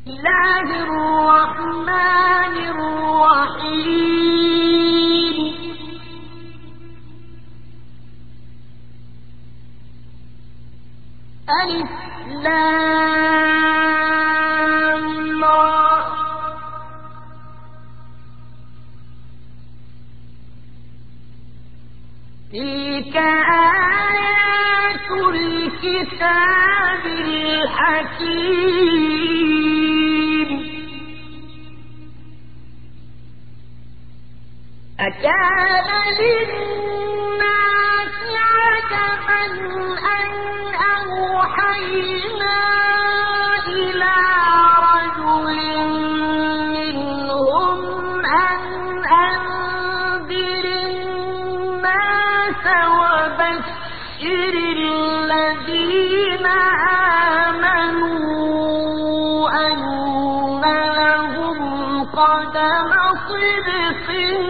الله الرحمن الرحيم ألف لام را تلك آيات الكتاب الحكيم أكان للناس عجبا أن أوحينا إلى رجل منهم أن أنذر الناس وبشر الذين آمنوا أن لهم قدم صدق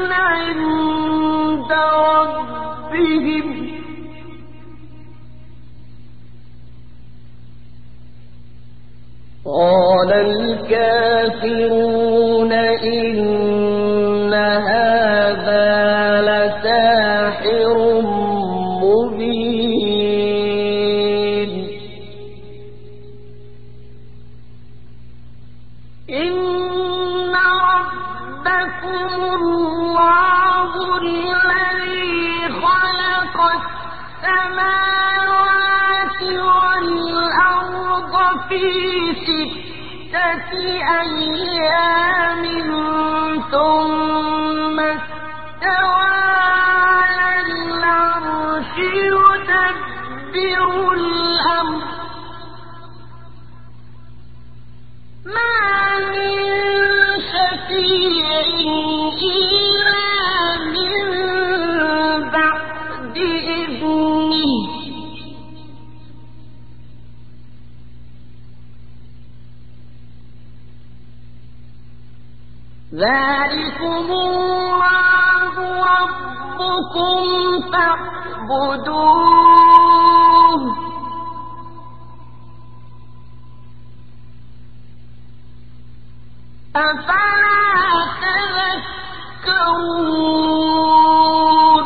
عند ربهم قال الكافرون إن هذا لساحر مبين إن ربكم الله الذي خلق السماوات والأرض في 6 أيام ثم استوى على العرش يدبر الأمر ما من شفيع إلا من بعد إذنه ذلكم الله ربكم فاعبدوه أفلا تذكرون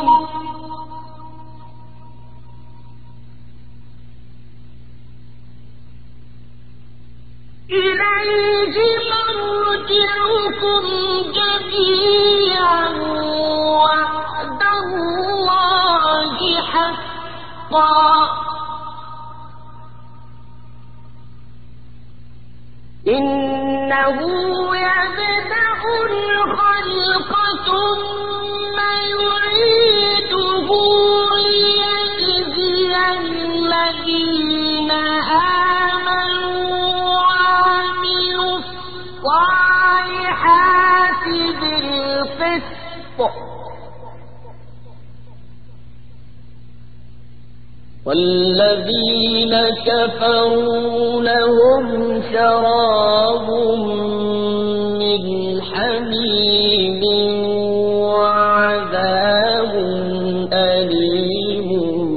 إليه مرجعكم جميعا وعد الله حقا إنه يبدأ الخلق ثم يعيده ليجزي الذين آمنوا وعملوا الصالحات بالقسط والذين كفروا لهم شراب من حميم وعذاب أليم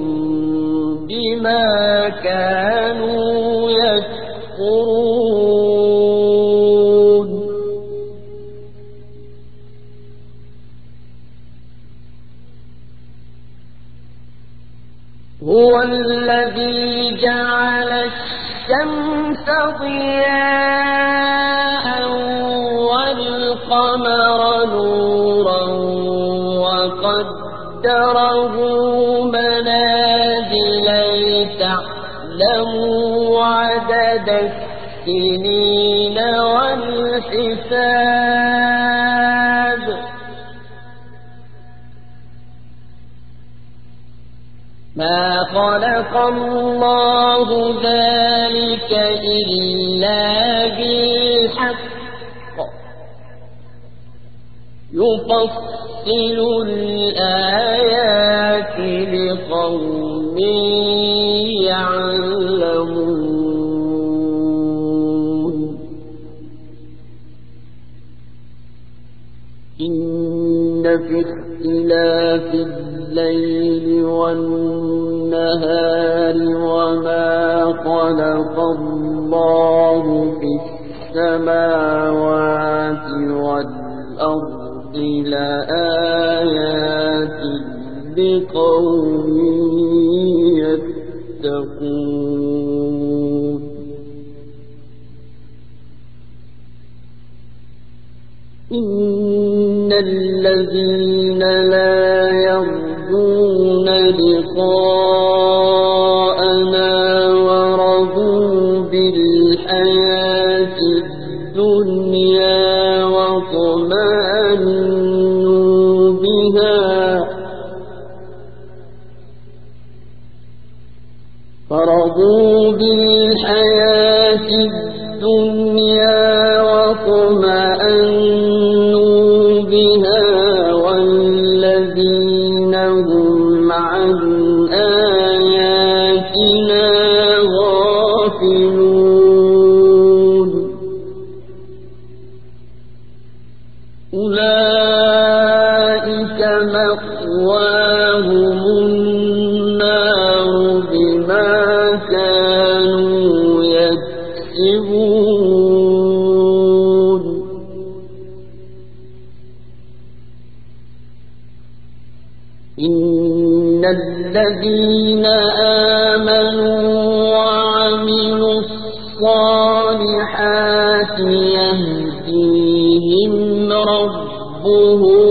بما كانوا يكفرون هو الذي جعل الشمس ضياء والقمر نورا وقدره منازل لتعلموا عدد السنين والحساب ما خلق الله ذلك إلا بالحق يفصل الآيات لقوم يعلمون إن في اختلاف الليل والنهار وما خلق الله في السماوات والأرض لآيات لقوم يتقون إن الذين لا يرجون لقاءنا ورضوا بالحياة الدنيا واطمأنوا بها فرضوا بالحياة الدنيا واطمأنوا بها والذين هم عن آياتنا غافلون أولئك مأواهم النار بما كانوا يكسبون إن الذين آمنوا وعملوا الصالحات يهديهم ربهم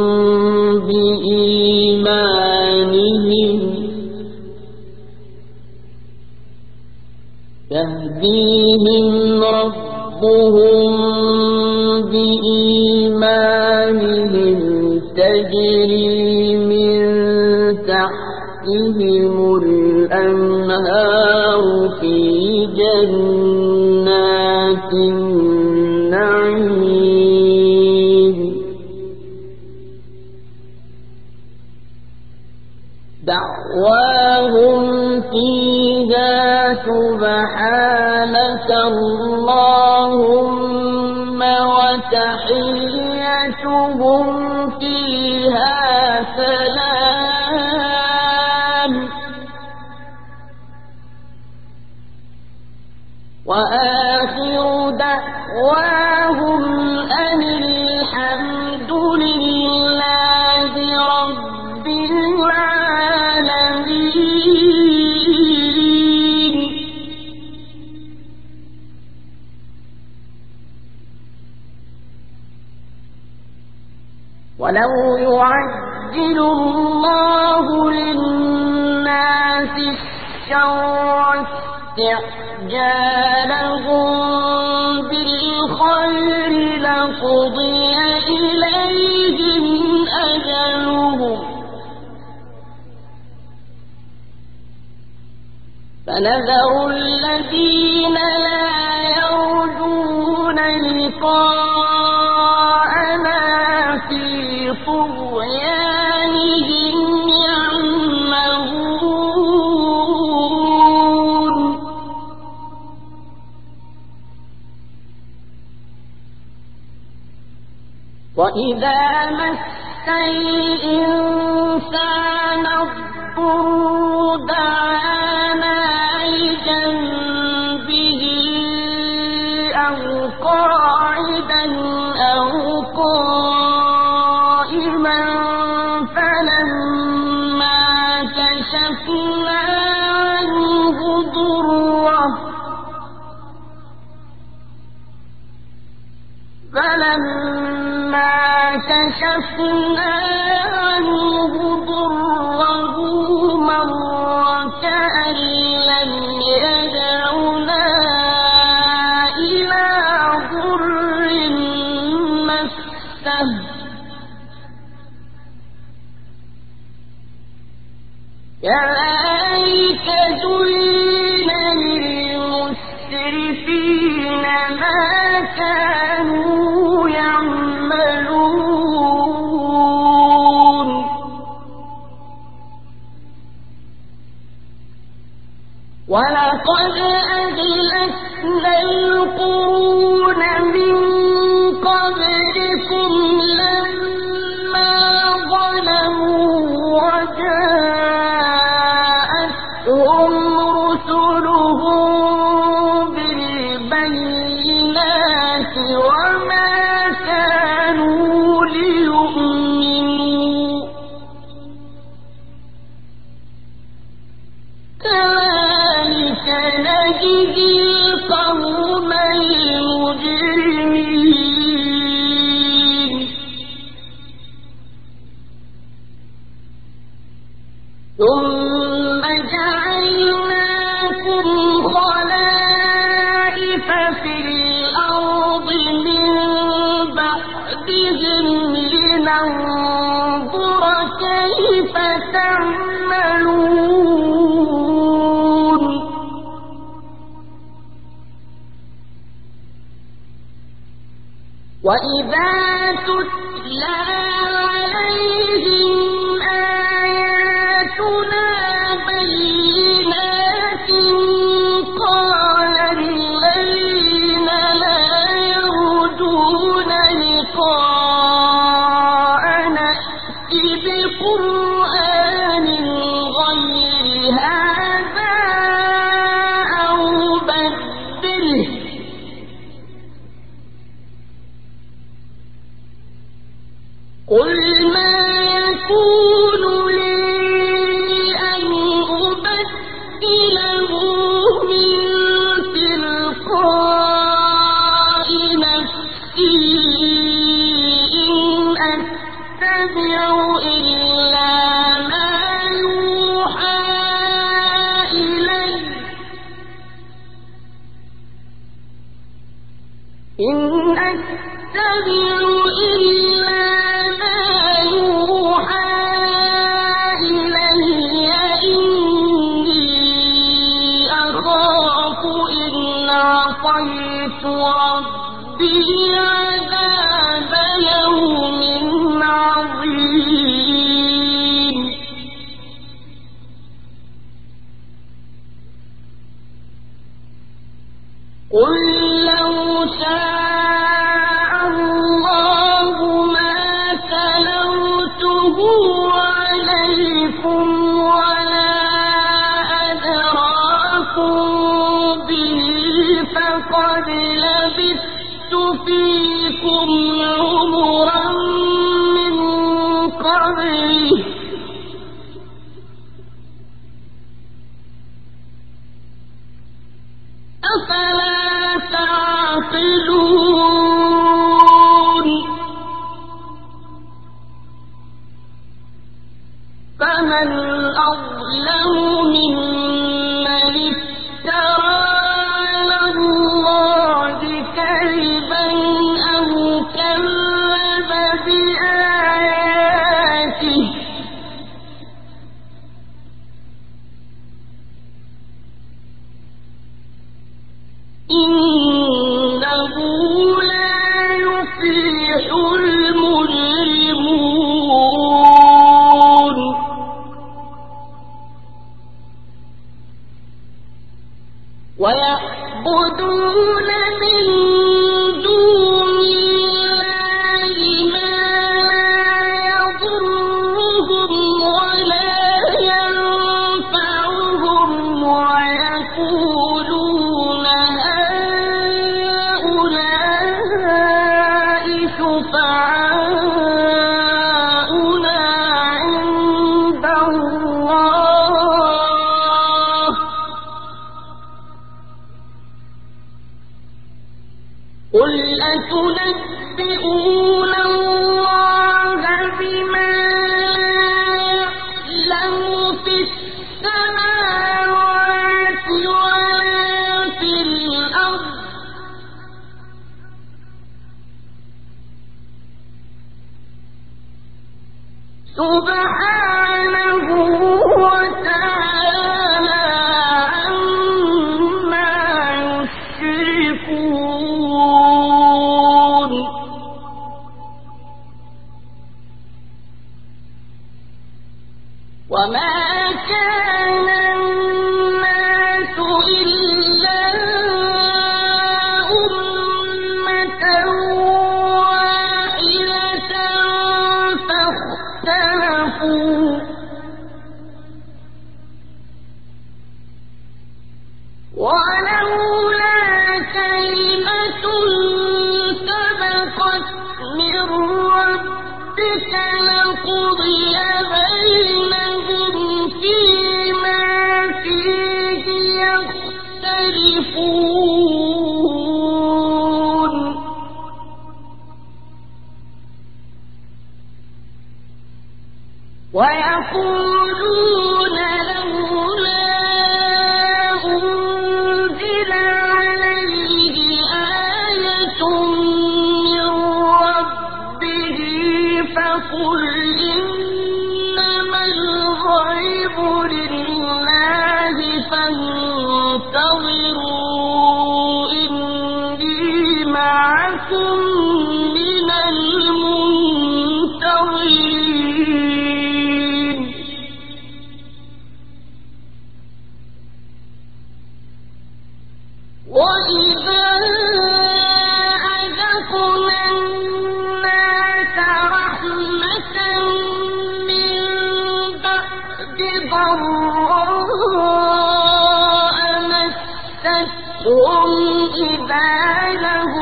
بإيمانهم تجري من تحتهم الأنهار في جنات النعيم دعواهم فيها سبحانك اللهم وتحيتهم فيها سلام وآخر دعواهم أن الحمد لله رب العالمين. ولو يعجل الله للناس الشر استعجالهم بالخير لقضي إليهم أجلهم فنذر الذين لا يرجون لقاءنا في طغيانهم يعمهون وإذا مس الإنسان الضر دعانا لجنبه أو قاعدا أو قائما فلما كشفنا عنه ضره مر كأن لم يدعنا إلى ضر مسه كذلك زين للمسرفين ما كانوا يعملون ولقد أهلكنا القرون من قبلكم لما ظلموا وجاءتهم رسلهم بالبينات ثم جعلناكم خلائف في الأرض من بعدهم لننظر كيف تعملون وإذا تتلى عليهم آياتنا بينات قال الذين لا يرجون لقاءنا ائت بقرآن غير هذا أو بدله قل ما يكون لي أن أبدله من تلقاء نفسي إن أتبع إلا ما يوحى إلي إن أتبع إلا ما يوحى إلي إني أخاف إن عصيت ربي عذاب يوم عظيم قل لو شاء الله ما تلوته عليكم ولا أدراكم به فقد لبثت فيكم عمرا من قبله أفلا تعقلون فمن أظلم ممن افترى على الله كذبا أو كذب بآياته إنه لا يفلح المجرمون ويعبدون من دون الله ما لا يضرهم ولا ينفعهم ويقولون هؤلاء شفعاؤنا عند الله قل أتنبئون الله بما لا يعلم في السماوات ولا في الأرض سبحانه وتعالى عما يشركون وما كان الناس إلا أمة واحدة فاختلفوا ولولا كلمة سبقت من ربك لقضي بينهم فيما فيه يختلفون ويقولون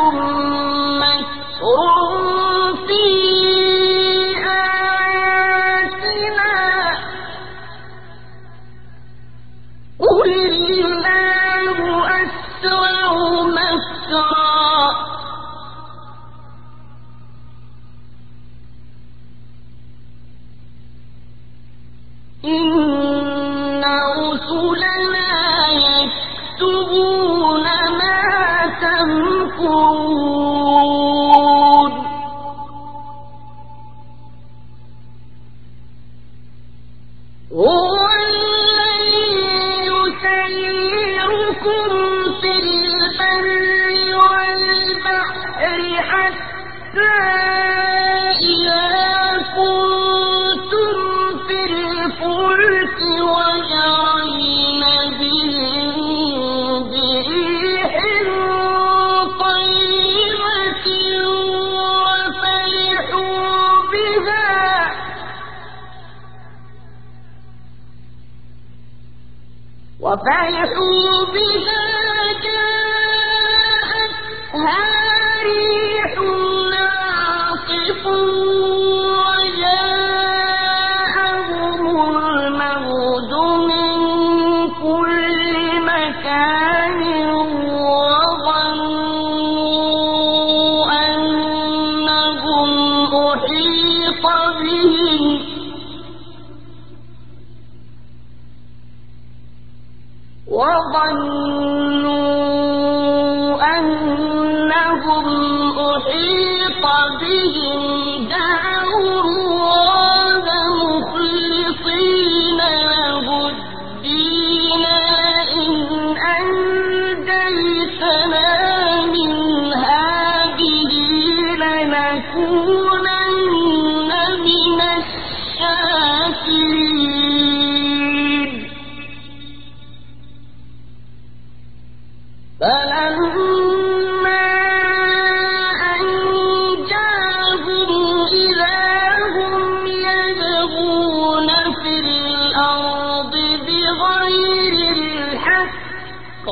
وفرحوا بها جاءتها ريح عاصف وجاءهم الموج من كل مكان وظنوا أنهم أحيط بهم دعوا الله مخلصين له الدين لئن أنجيتنا من هذه لنكونن من الشاكرين فلما أنجاهم إذا هم يبغون في الأرض بغير الحق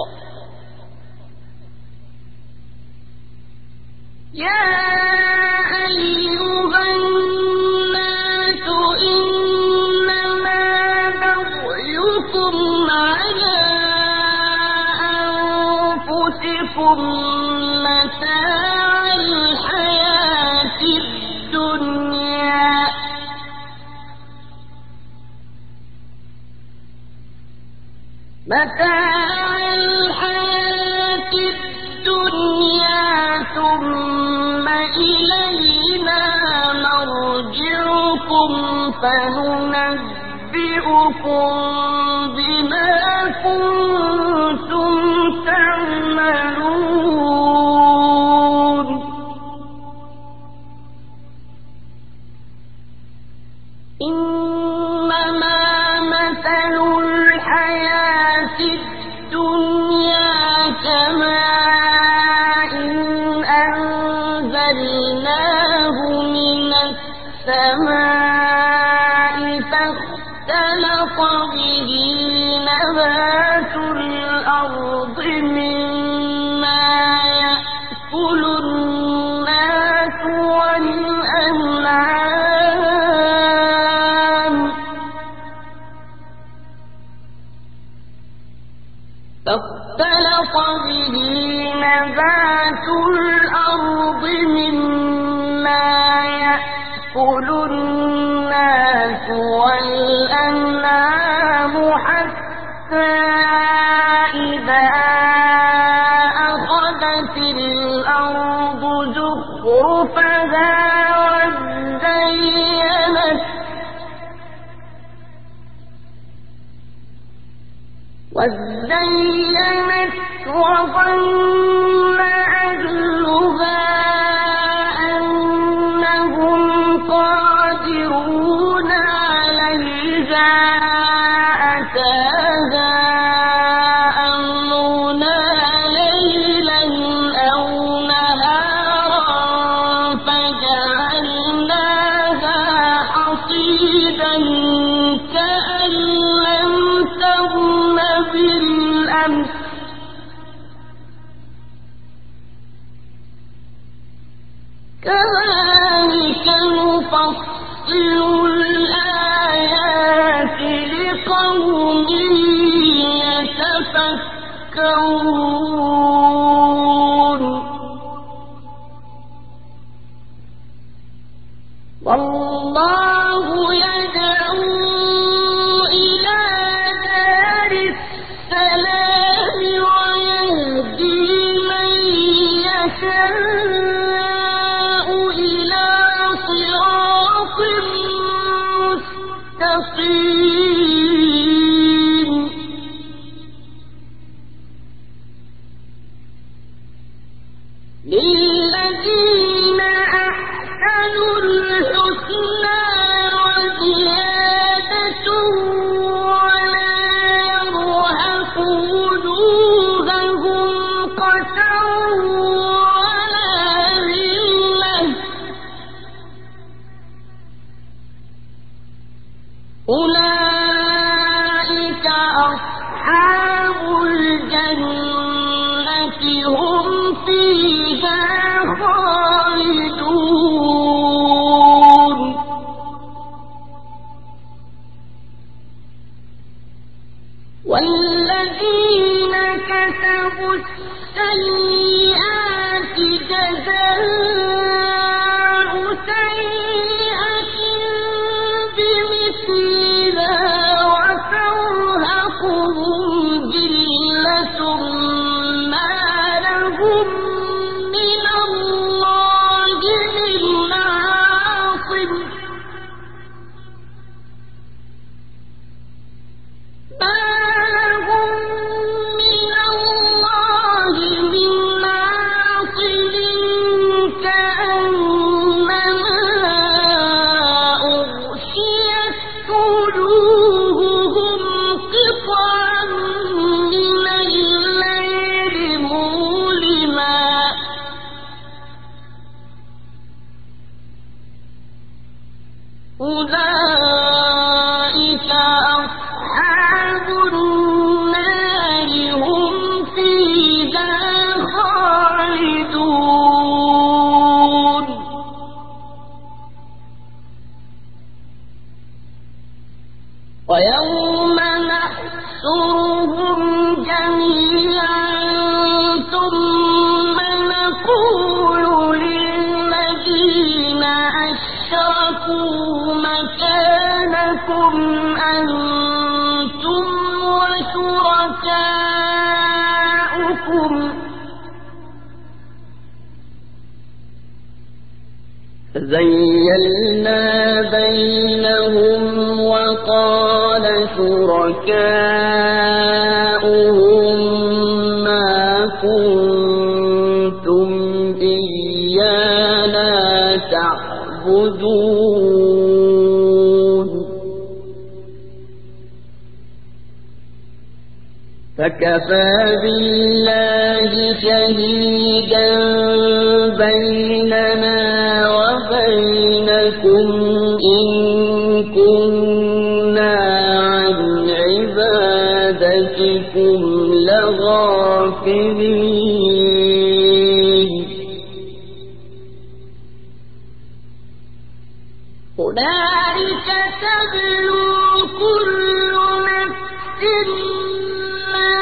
يا أيها الناس إنما بغيكم على متاع الحياة الدنيا ثم إلينا مرجعكم فننبئكم بما كنتم تعملون إنما مثل الحياة الدنيا كماء أنزلناه من السماء فاختلط به نبات الأرض مما يأكل الناس والأنعام حتى إذا أخذت الأرض زخرفها وزينت وظن أهلها أنهم قادرون عليها أتاها أمرنا ليلا أو نهارا فجعلناها كذلك نفصل الآيات لقوم يتفكرون والله يدعو إلى دار السلام ويهدي من يشاء إلى صراط مستقيم للذين أحسنوا الحسنى وزيادة ولا يرهق وجوههم قتر ولا ذلة أولئك أصحاب الجنة هم فيها خالدون والذين كسبوا السيئات جزاء سيئة بمثلها وترهقهم ذلة ما لهم من الله من عاصم أولئك أصحاب النار هم فيها خالدون ويوم نحشرهم جميعا ثم نقول للذين أشركوا مكانكم أنتم وشركاؤكم فزيّلنا بينهم وقال شركاؤهم ما كنتم إيانا تعبدون فكفى بالله شهيدا بيننا وبينكم إن كنا عن عبادتكم لغافلين هنالك تبلو كل نفس ما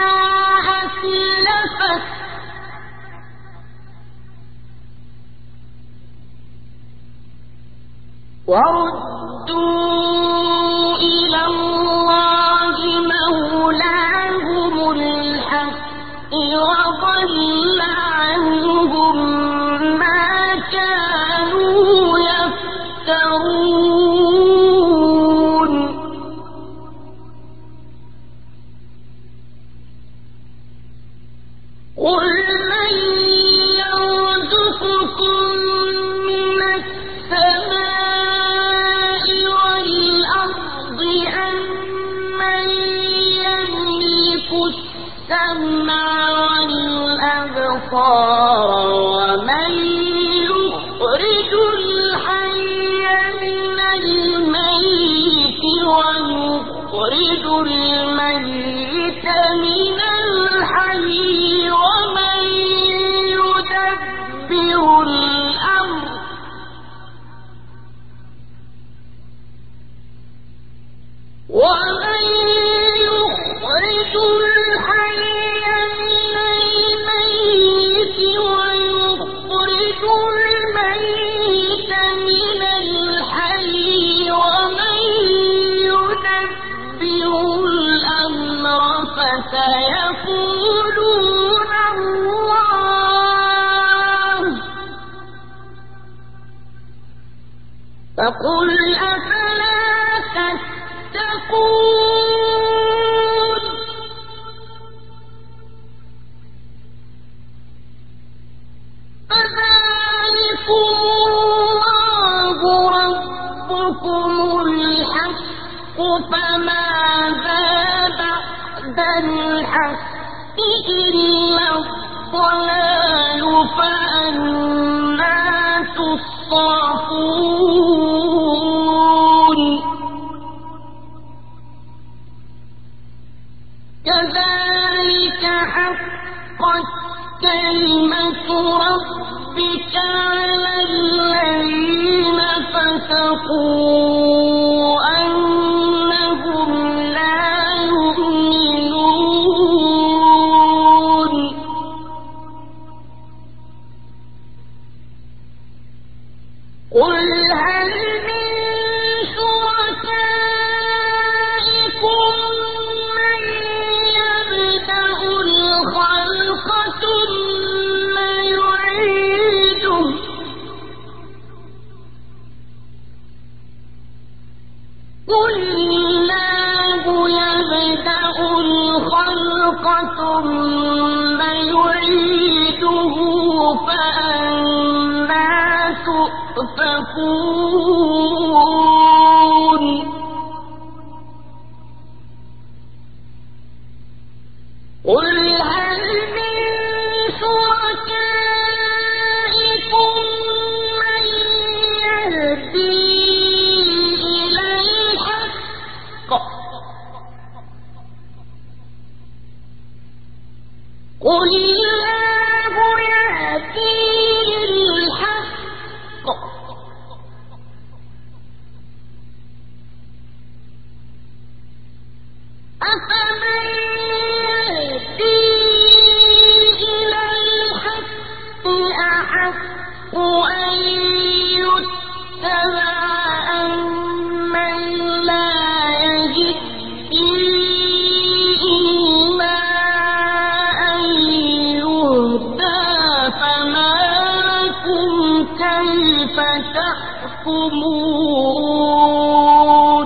أسلفت وردوا إلى الله مولاهم الحق وضل عنهم ما كانوا يفترون قل من يرزقكم من السماء والأرض فقل أفلا تتقون فذلكم الله ربكم الحق فماذا بعد الحق إلا الضلال فأنى تصرفون كذلك حقت كلمة ربك على الذين فسقوا أنهم لا يؤمنون قل هل من شركائكم من يبدأ الخلق ثم يعيده قل الله يبدأ الخلق ثم يعيده فأنى تؤفكون قل هل من شركائكم من يهدي إلى الحق قل الله يهدي للحق أفمن يهدي إلى الحق أحق أن يتبع أمن لا يهدي إلا أن يهدى فما لكم كيف تحكمون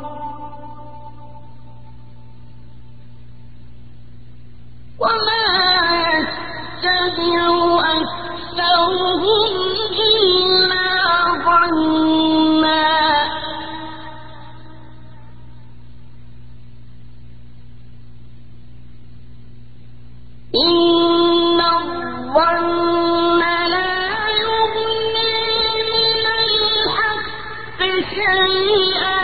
وما يتبع أكثرهم إلا ظنا إن الظن لا يغني من الحق شيئا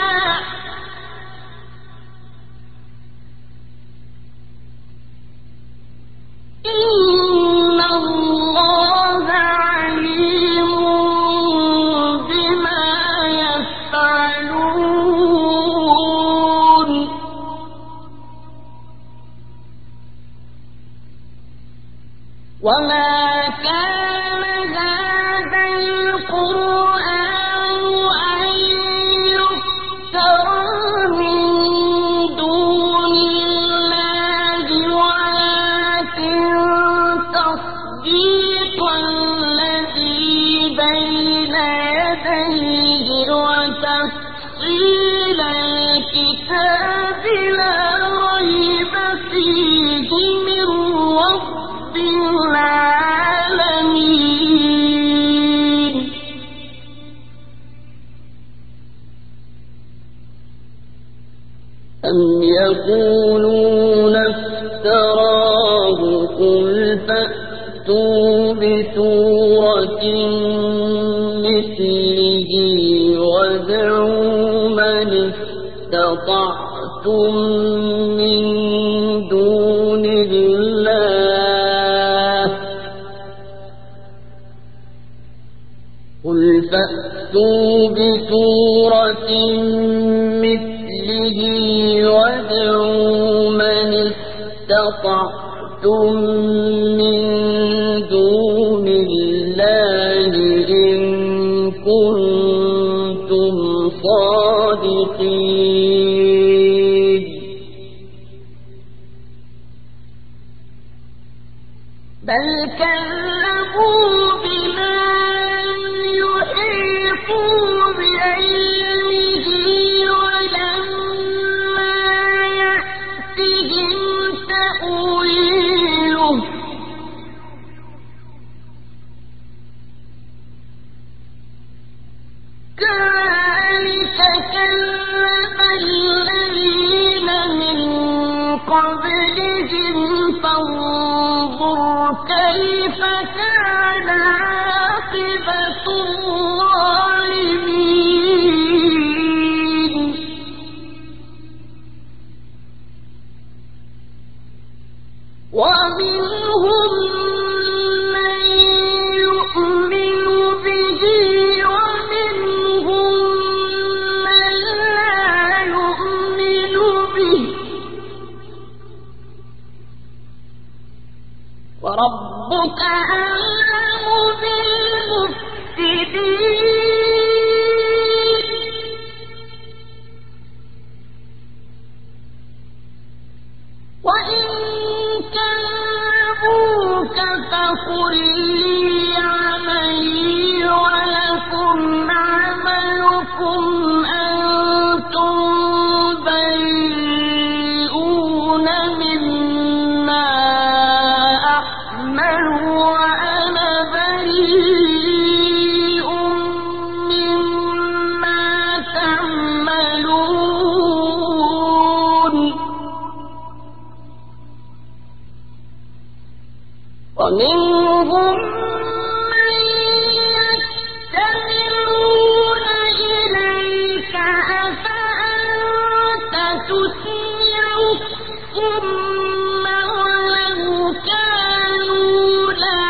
إن الله عليم بما يفعلون وما كان هذا القرآن أن يفترى من دون الله ولكن تصديق الذي بين يديه وتفصيل الكتاب لا ريب فيه من رب العالمين أم يقولون افتراه قل فأتوا بسورة مثله وادعوا من استطعتم من دون الله قل فأتوا بسورة مثله وادعوا من استطعتم من دون الله إن كنتم صادقين بل كذبوا بما لم يحيطوا بعلمه كذلك كذب الذين من قبلهم فانظر كيف كان عاقبة الظالمين ومنهم من يؤمن به ومنهم من لا يؤمن به وربك أعلم بالمفسدين وإن كذبوك فقل لي عملي ولكم عملكم أنتم بريئون مما أعمل وأنا بريء مما تعملون ومنهم من يستمعون إليك أفأنت تسمع الصم ولو كانوا لا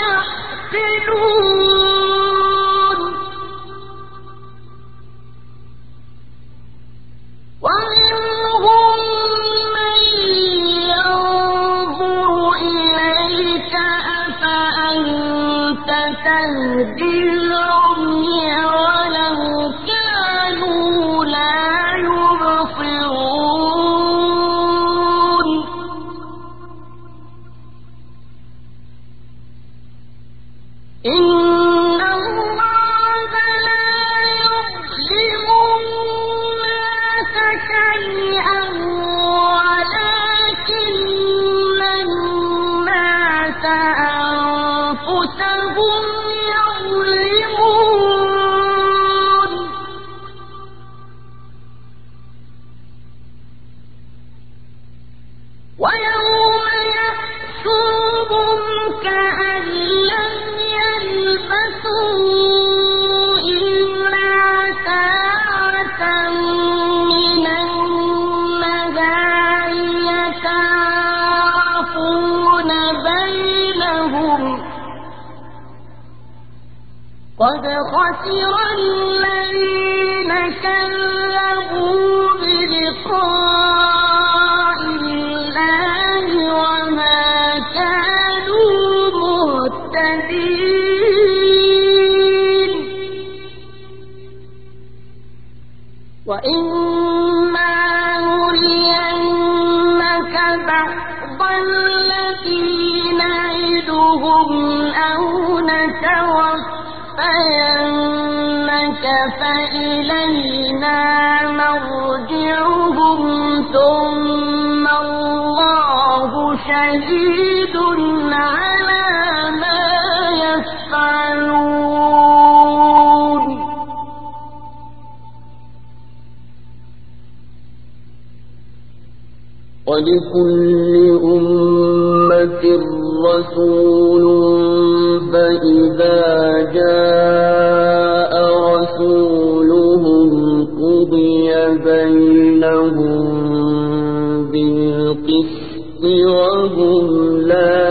يعقلون ومنهم من ينظر إليك أفأنت تهدي العمي ولو كانوا لا يبصرون إن الله لا يظلم الناس شيئا ولكن الناس أنفسهم يظلمون ويوم يحشرهم كأن لم يلبثوا إلا ساعة من النهار يتعارفون بينهم قد خسر الذين كذبوا بلقاء الله وما كانوا مهتدين وإما نرينك بعض الذي نعدهم أو نتوفينك فإلينا مرجعهم ثم الله شهيد على ما يفعلون ولكل أمة رسول فإذا جاء رسولهم قضي بينهم بالقسط وهم لا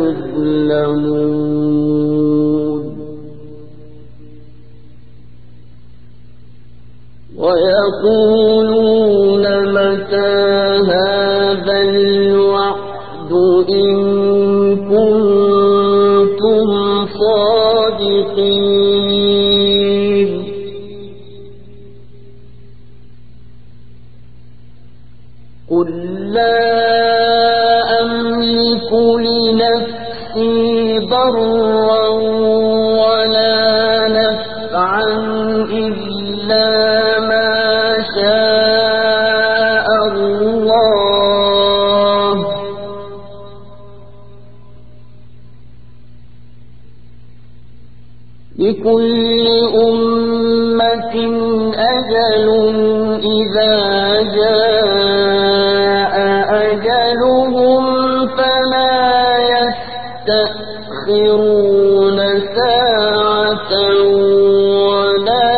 يظلمون ويقولون متى هذا الوعد إن كنتم صادقين قل لا أملك لنفسي ضرا ولا نفعا إلا ما شاء الله لكل أمة أمة أجل إذا جاء أجلهم فلا يستأخرون ساعة ولا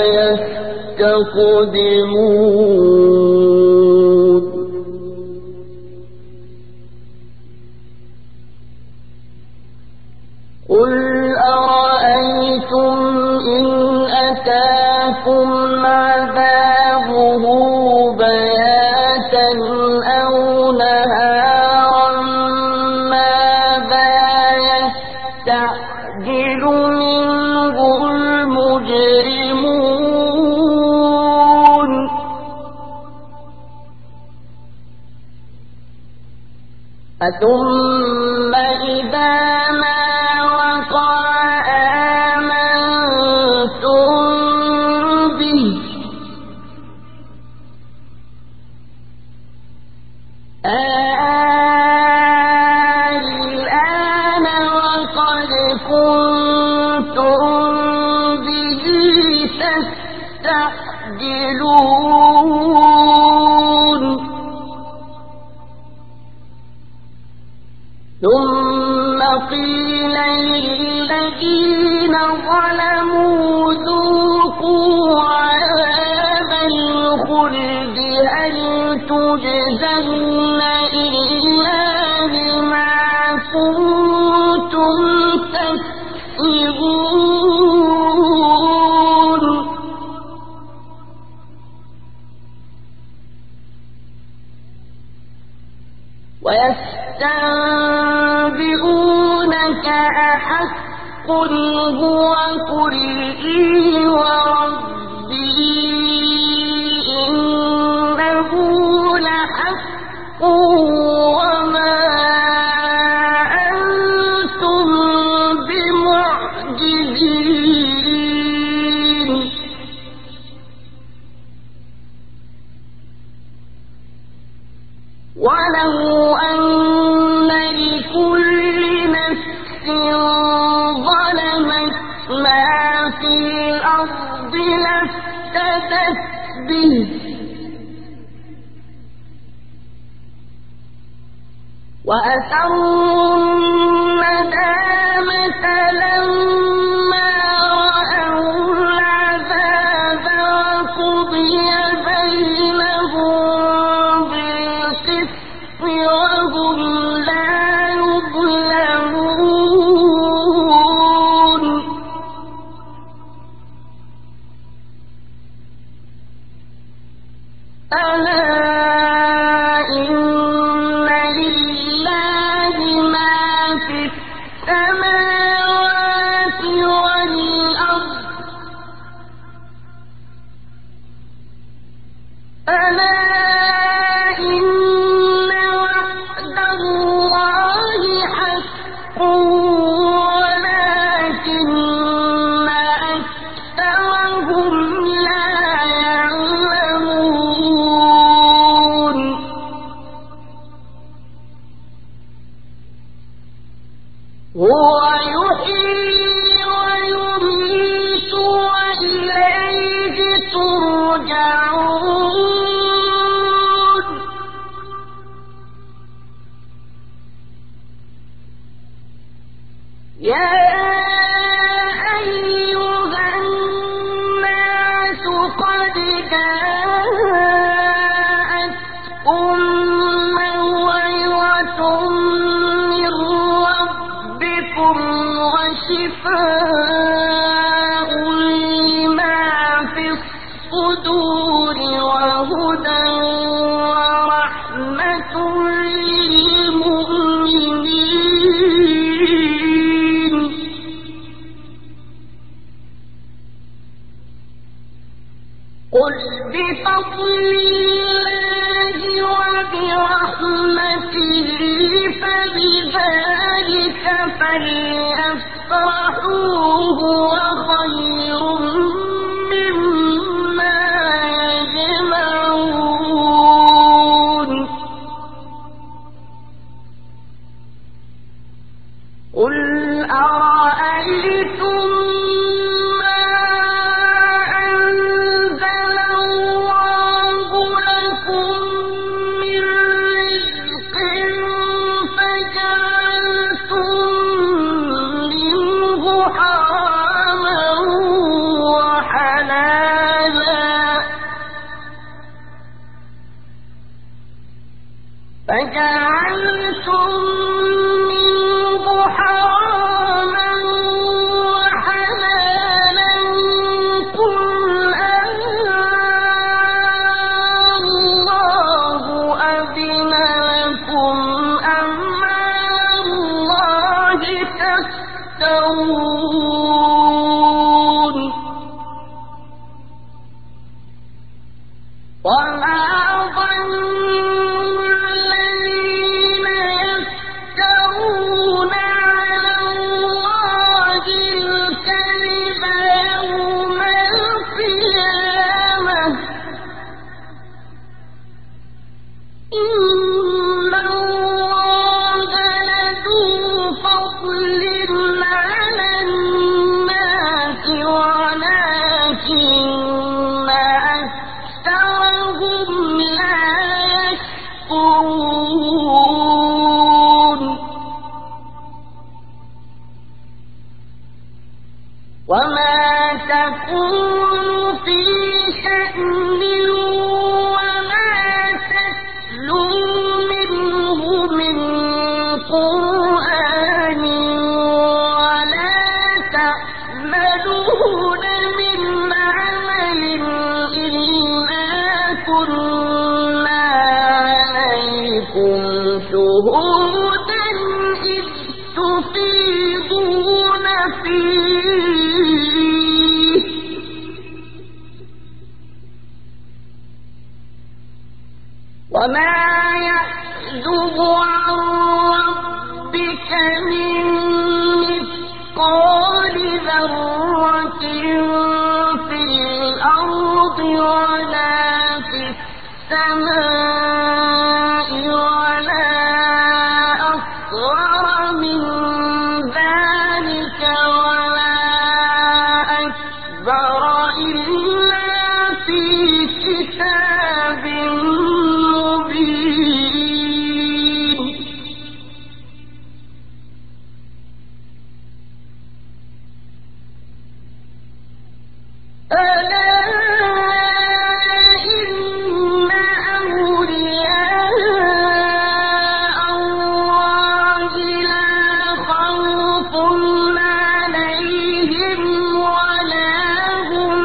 يستقدمون قل أرأيتم إن أتاكم عذابه بياتا أو نهارا ماذا يستعجل منه المجرمون ثم إذا ما وقع آمنتم به الآن وقد كنتم به تستعجلون ثم قيل للذين ظلموا ذوقوا عذاب الخلد هل تجزون إلا بما كنتم تكسبون ويستنبئونك أحق هو قل إي وربي إنه لحق وما أنتم بمعجزين ولو أن لكل نفس ظلمت ما في الأرض لافتدت به وأسروا الندامة لما رأوا العذاب وقضي بينهم بالقسط وهم لا يظلمون ألا إن لله ما في السماوات والأرض ألا إن وعد الله حق ولكن أكثرهم لا يعلمون هو يحيي ويميت وإليه ترجعون يا أيها الناس قد جاءتكم موعظة من ربكم وشفاء لما في الصدور وهدى ورحمة للمؤمنين قل بفضل الله وبرحمته فبذلك فليفرحوا هو خير مما يجمعون قل أرأيتم ما وما ظن الذين يفترون على الله الكذب يوم القيامة إن الله لذو فضل على الناس ولكن أكثرهم لا يشكرون وما تكون في شأن وما تتلو منه من قرآن ولا تعملون من عمل إلا كنا عليكم شهودا إذ تفيضون فيه وما يعزب عن ربك من مثقال ذرة في الأرض ولا في السماء ولا أصغر من ذلك ولا أكبر إلا في كتاب مبين ألا إن أولياء الله لا خوف عليهم ولا هم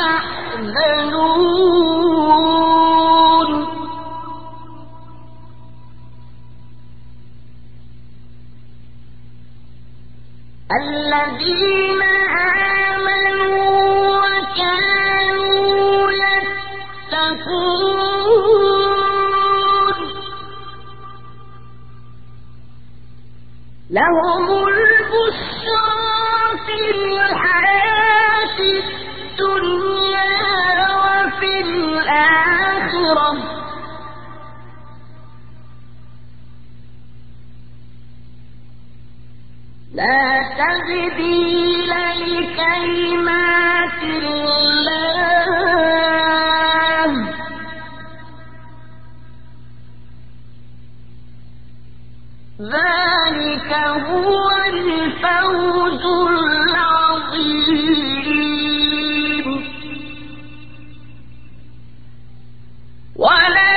يحزنون الذين آمنوا وكانوا يتقون لهم البشرى في الحياة الدنيا وفي الآخرة لا تبديل لكلمات الله ذلك هو الفوز العظيم ولا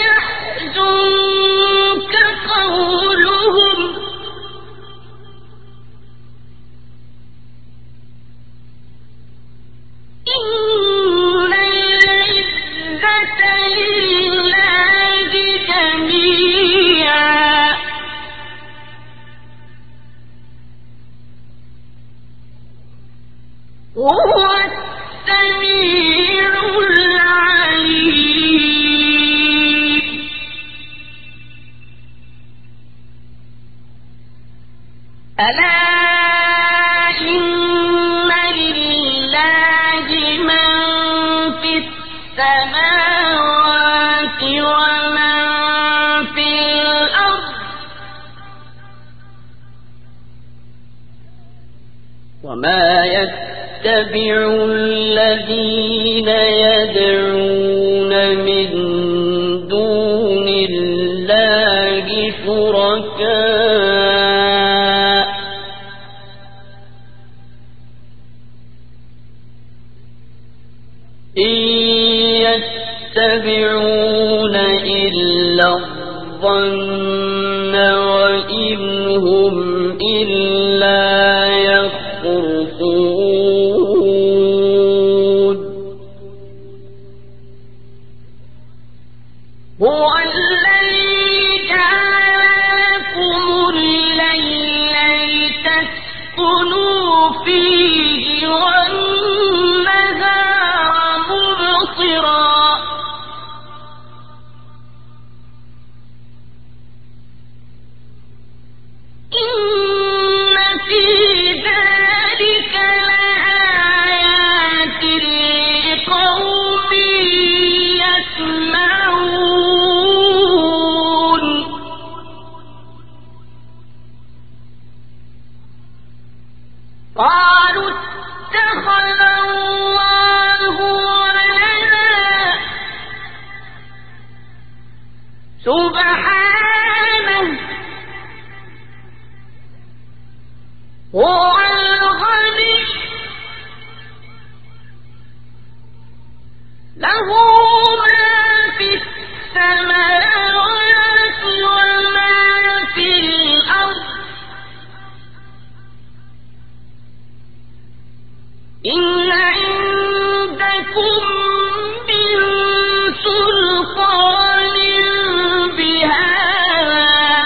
يحزنك قولهم إن العزة لله جميعا هو السميع العليم ألا إن لله من في السماوات ومن في الأرض وما يتبع الذين يدعون من دون الله شركاء إن يتبعون إلا الظن وإن هم إلا يخرصون هو الذي جعل لكم الليل لتسكنوا فيه والنهار مبصرا له ما في السماوات وما في الأرض إن عندكم من سلطان بهذا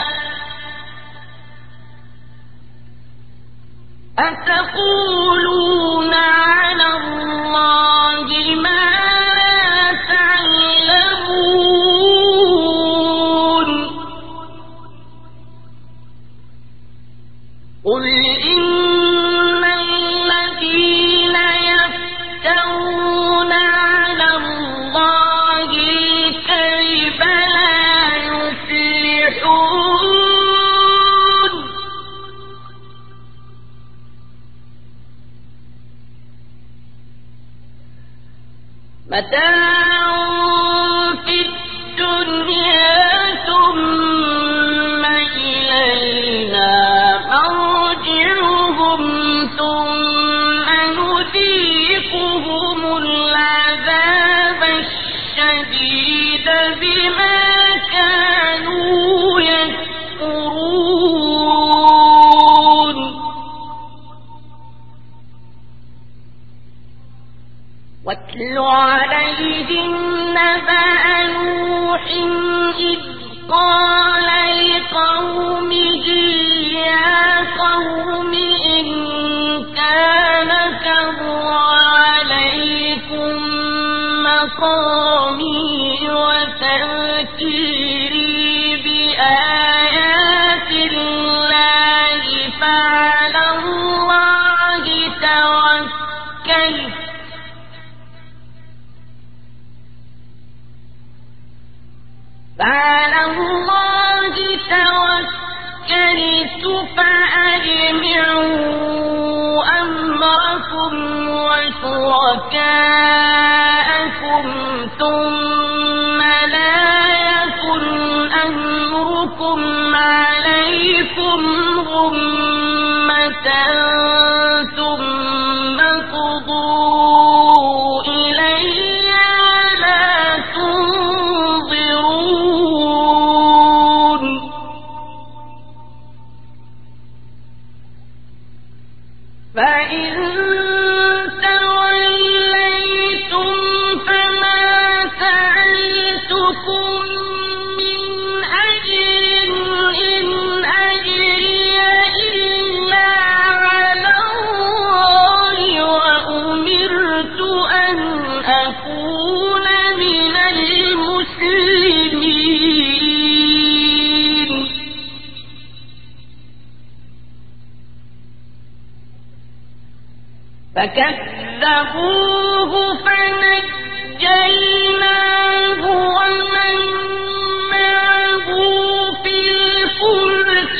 أتقولون على الله ما لا تعلمون قل إن الذين يفترون على الله الكذب لا يفلحون متاع في الدنيا ثم إلينا مرجعهم ثم نذيقهم العذاب الشديد بما كانوا يكفرون واتل عليهم نبأ نوح إذ قال لقومه يا قوم إن كان كبر عليكم مقامي وتذكيري بآيات الله فعلى الله توكلت فأجمعوا أمركم وشركاءكم ثم لا يكن أمركم عليكم غمة ثم قضوا إلي ولا تنظرون فإن توليتم فما سألتكم من أجر إن أجري إلا على الله وأمرت أن أكون من المسلمين فكذبوه فنجيناه ومن معه في الفلك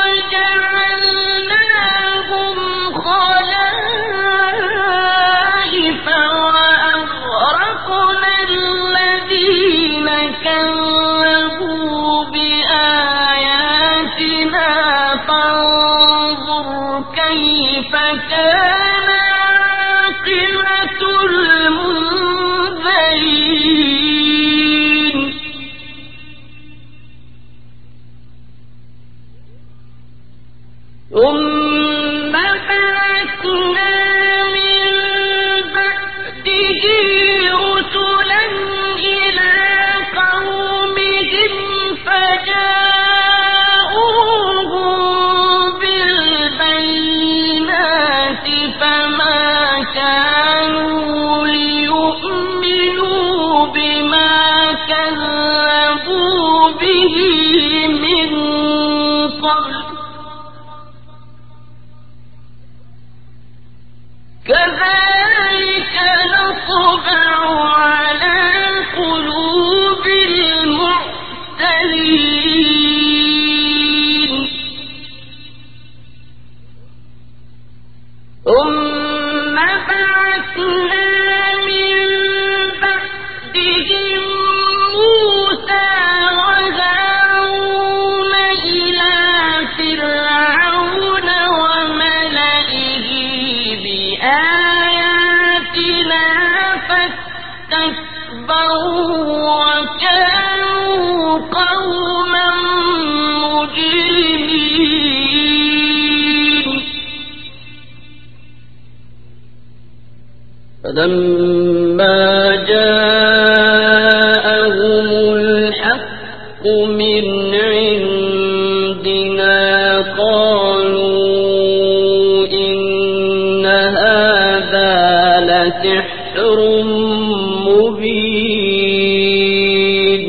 وجعلناهم خلائف وأغرقنا الذين كذبوا بآياتنا فانظر كيف كان عاقبة المنذرين ثم بعثنا من بعده رسلا إلى قومهم فجاءوهم بالبينات فما كانوا ليؤمنوا بما كذبوا به من قبل كذلك نطبع على قلوب المعتدين ثم بعثنا من بعدهم موسى وهارون إلى فرعون وملئه بآياتنا فاستكبروا وكانوا قوما مجرمين فلما جاءهم الحق من عندنا قالوا إن هذا لسحر مبين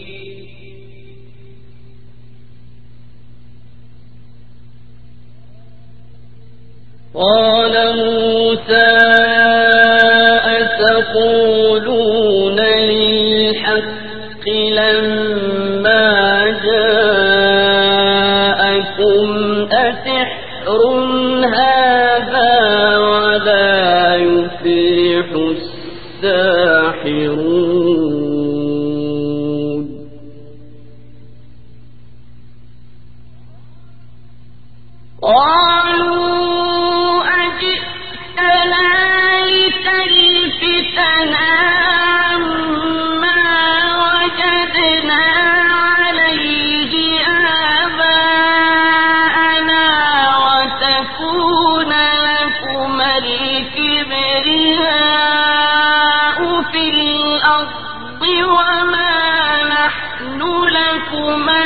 قال موسى أتقولون للحق لما جاءكم أسحر هذا ولا يفلح الساحرون قالوا أجئتنا لتلفتنا عما وجدنا عليه آباءنا وتكون لكما الكبرياء في الأرض وما نحن لكما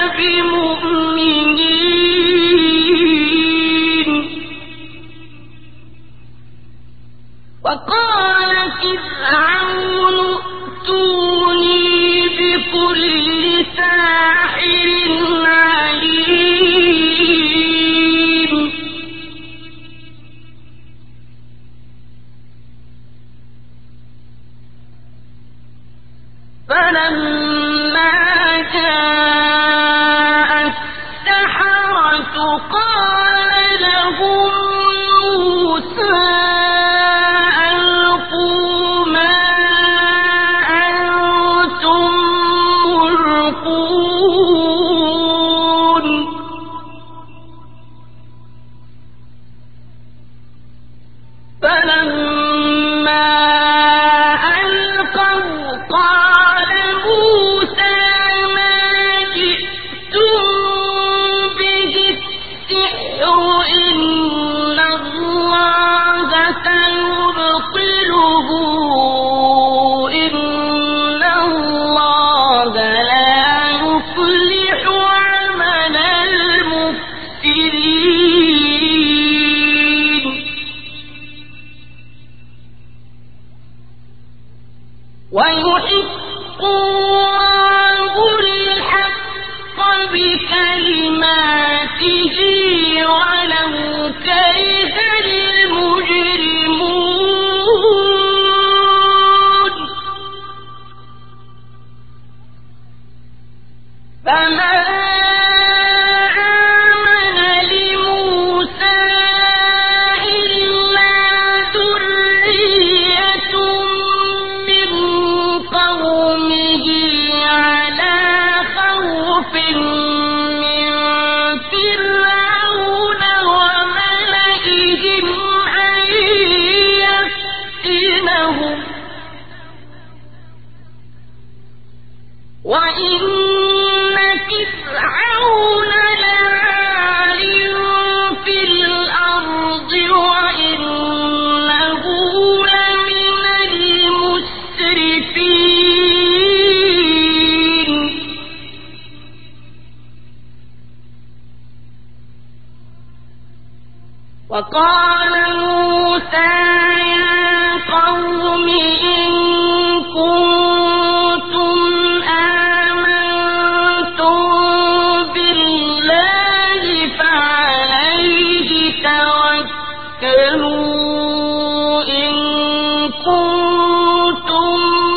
بمؤمنين وقال فرعون ائتوني بكل ساحر عليم فلما جاء السحرة قال لهم موسى ألقوا ما أنتم ملقون فلما ألقوا قال موسى ما جئتم به السحر إن الله سيبطله إن الله لا يصلح عمل المفسدين ويحق الله الحق بكلماته ولو كره المجرمون فما آمن لموسى إلا ذرية من قومه على خوف من فرعون وملئهم أن يفتنهم وإن فرعون لعال في الأرض وإنه لمن المسرفين وقال موسى يا قوم إن كنتم آمنتم بالله فعليه توكلوا إن كنتم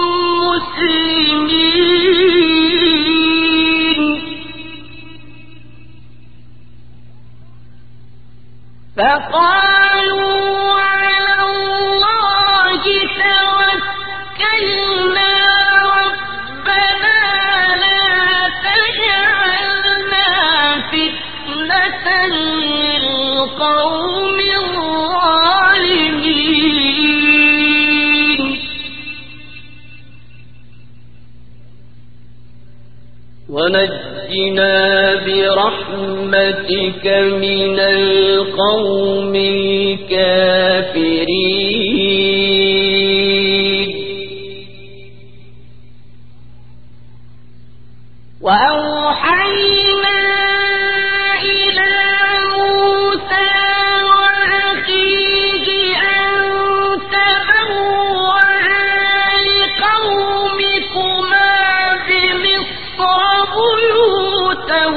مسلمين فقال ونجنا برحمتك من القوم الكافرين. وأوحينا إلى موسى وأخيه أن تبوأ لقومكما بمصر بيوتا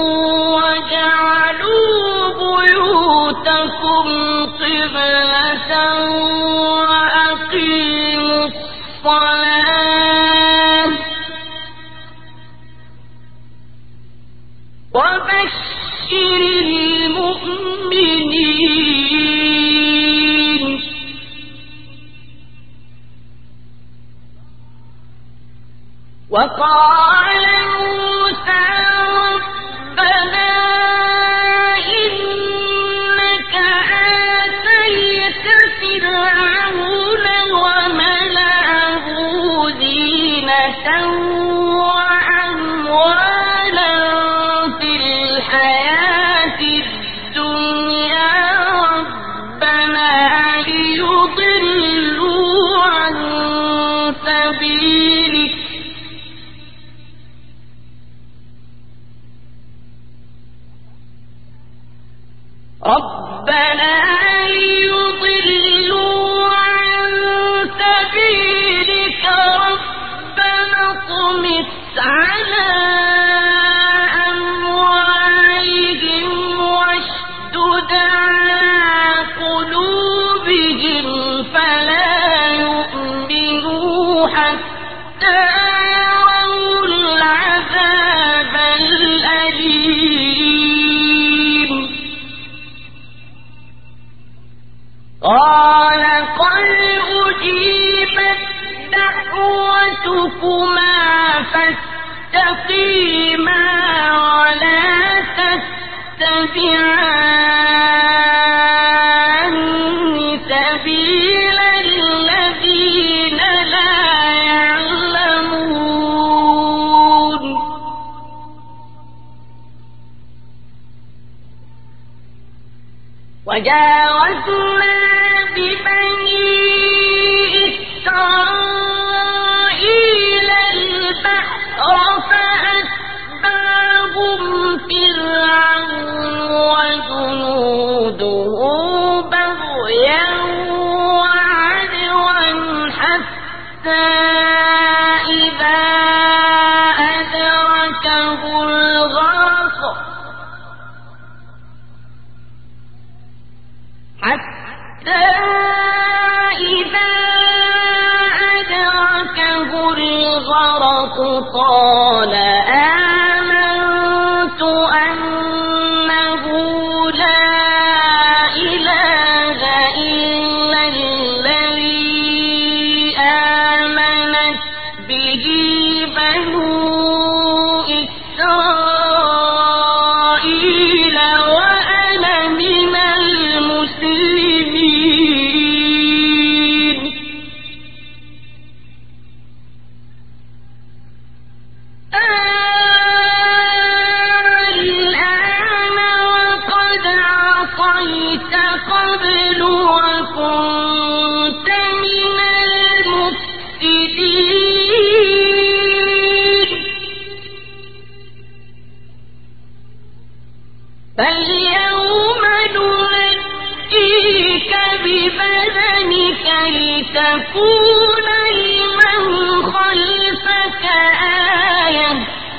وجعلوا بيوتكم قبلة وأقيموا الصلاة وبشر المؤمنين. وقال موسى ربنا إنك آتيت فرعون وملأه زينة وأموالا في الحياة الدنيا ربنا ليضلوا عن سبيلك ربنا اطمس على أموالهم واشدد على قلوبهم فلا يؤمنوا حتى يروا العذاب الأليم. قال قد أجيبت دعوتكما فاستقيما ولا تتبعان سبيل الذين لا يعلمون. وجاوزنا ببني إسرائيل البحر فأتبعهم فرعون وجنوده بغيا وعدوا حتى إذا أدركه الغرق قال آمنت أنه لا إله إلا الذي آمنت به بنو إسرائيل وأنا من المسلمين. الآن وقد عصيت قبل وكنت من المفسدين. فاليوم ننجيك ببدنك لتكون لمن خلفك آية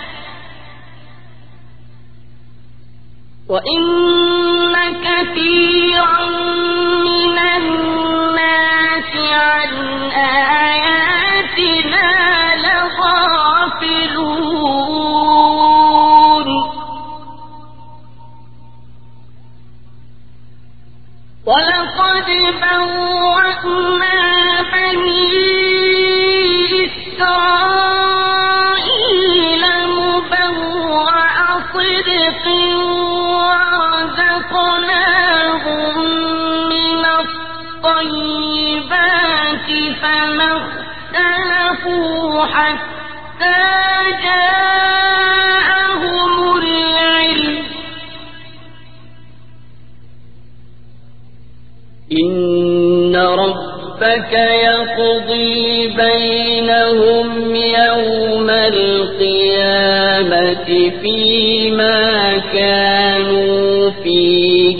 وإن كثيرا من الناس عن آياتنا لغافلون. ولقد بوأنا بني إسرائيل مبوأ صدق ورزقناهم من الطيبات فما اختلفوا حتى جاءهم العلم إن ربك يقضي بينهم يوم القيامة فيما كانوا فيه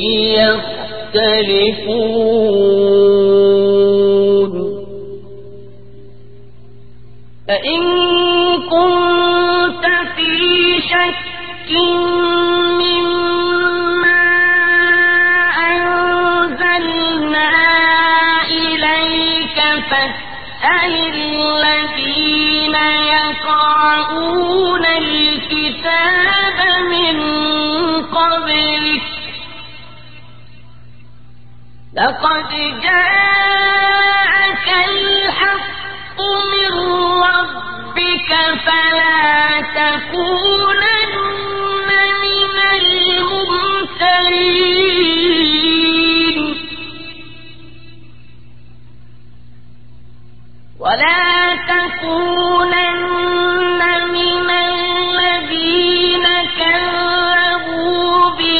يختلفون فإن كنت في شك مما أنزلنا إليك فاسأل الذين يقرؤون الكتاب من قبلك لقد جاءك الحق من ربك فلا تكونن من الممترين ولا تكونن من الذين كذبوا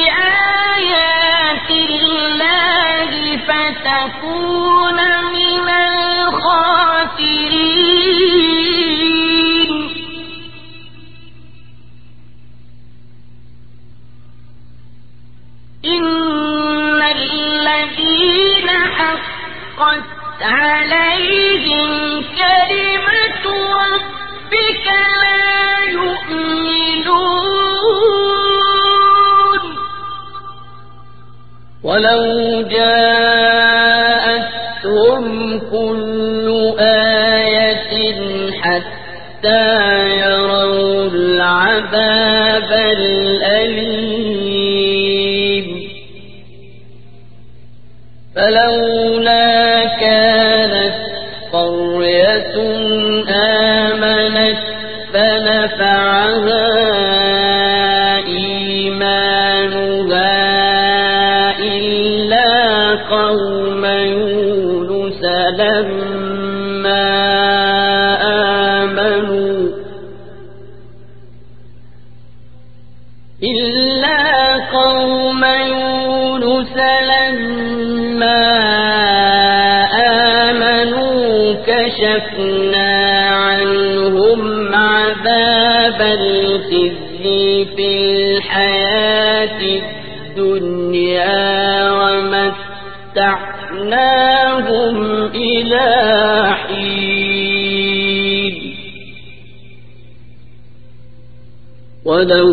بآيات الله فتكون من الخاسرين إن الذين حقت عليهم كلمة ربك لا يؤمنون ولو جاءتهم كل آية حتى يروا العذاب الأليم فلولا كانت قرية آمنت فنفعها إيمانها إلا قوم يونس لما آمنوا كشفنا عنهم عذاب الخزي في الحياة الدنيا ومتعناهم إلى حين ولو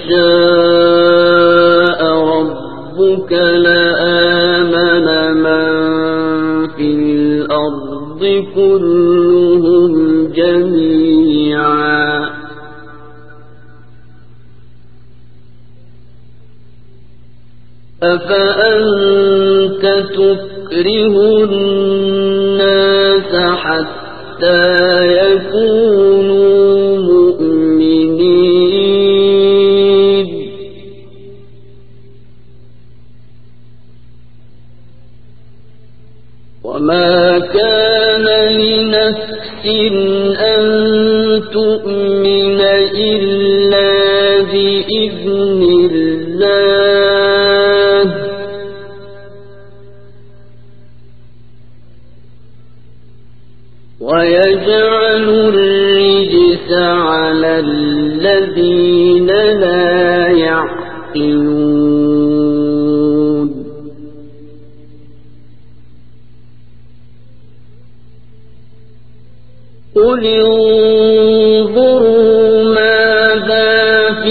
شاء ربك لآمن من في الأرض كلهم جميعا أفأنت تكره الناس حتى يكونوا مؤمنين وما كان لنفس أن تؤمن إلا بإذن الله ويجعل الرجس على الذين لا يعقلون قل انظروا ماذا في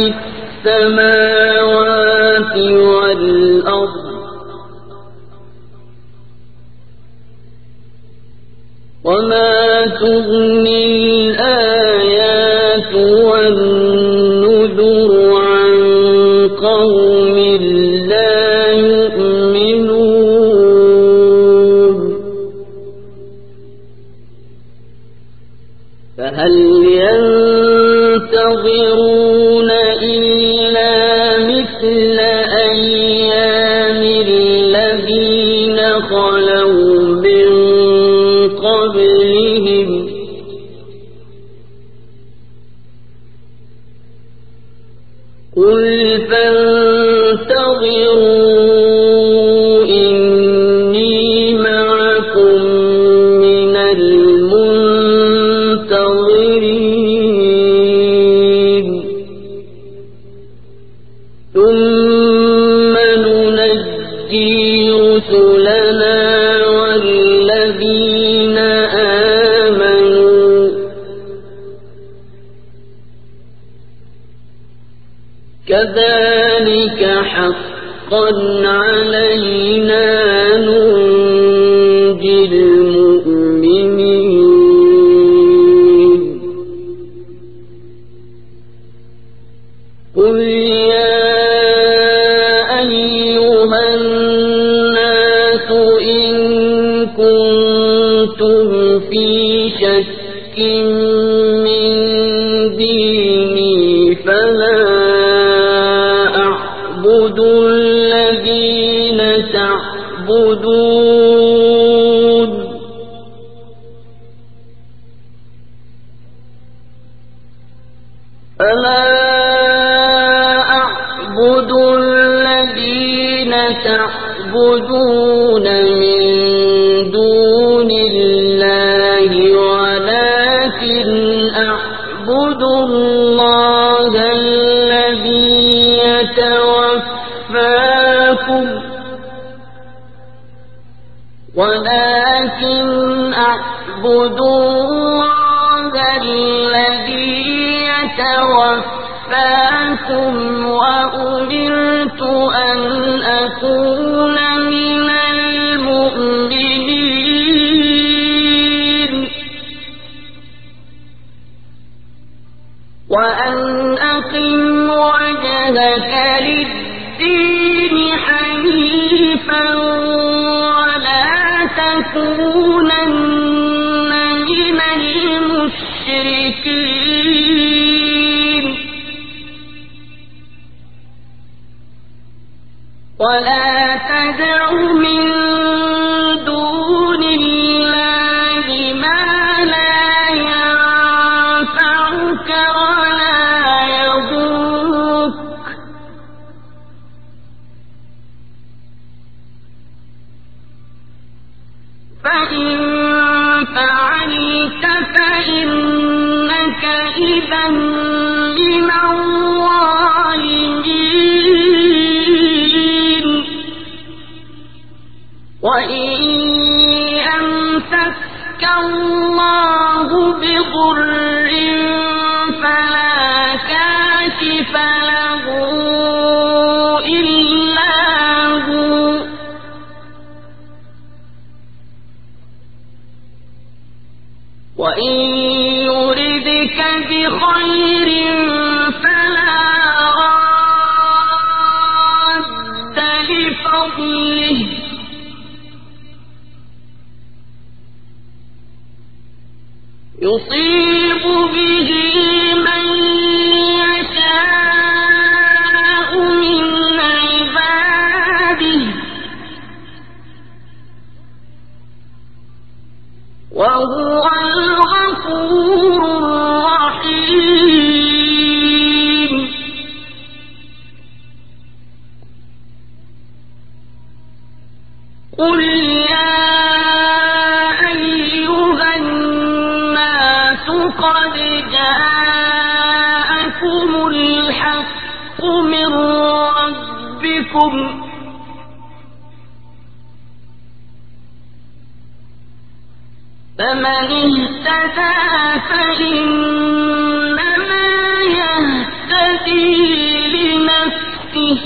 السماوات والأرض وما تغني الآيات والنذر عن قوم لا يؤمنون فهل ينتظرون إلا مثل أيام الذين خلوا من قبلهم كذلك حقا علينا ننجي المؤمنين قل يا أيها الناس إن كنتم في شك من ديني فلا أعبد الذين تعبدون من دون الله ولكن أعبد الله الذي يتوفاكم وأمرت أن أكون من المؤمنين وأن أقم وجهك للدين حنيفا ولا تكونن من المشركين ولا تدع من دون الله ما لا ينفعك ولا يضرك فإن فعلت فإنك إذا من الظالمين وإن يمسسك الله بضر فلا كاشف له إلا هو وإن يردك بخير فلا راد لفضله يصيب به من يشاء من عباده وهو الغفور الرحيم قل يا أيها الناس قد جاءكم الحق من ربكم فمن اهتدى فإنما يهتدي لنفسه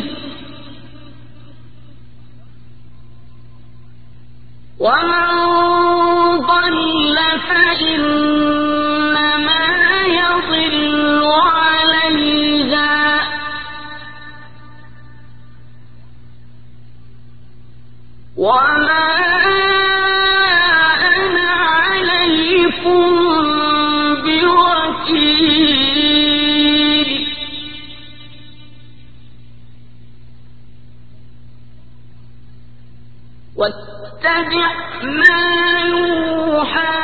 ومن ضل فإنما يضل عليها وما أنا عليكم بوكيل واتبع ما يوحى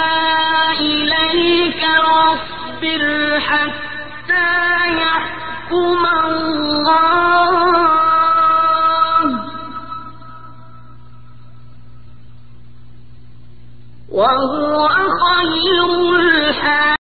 إليك واصبر حتى يحكم الله وهو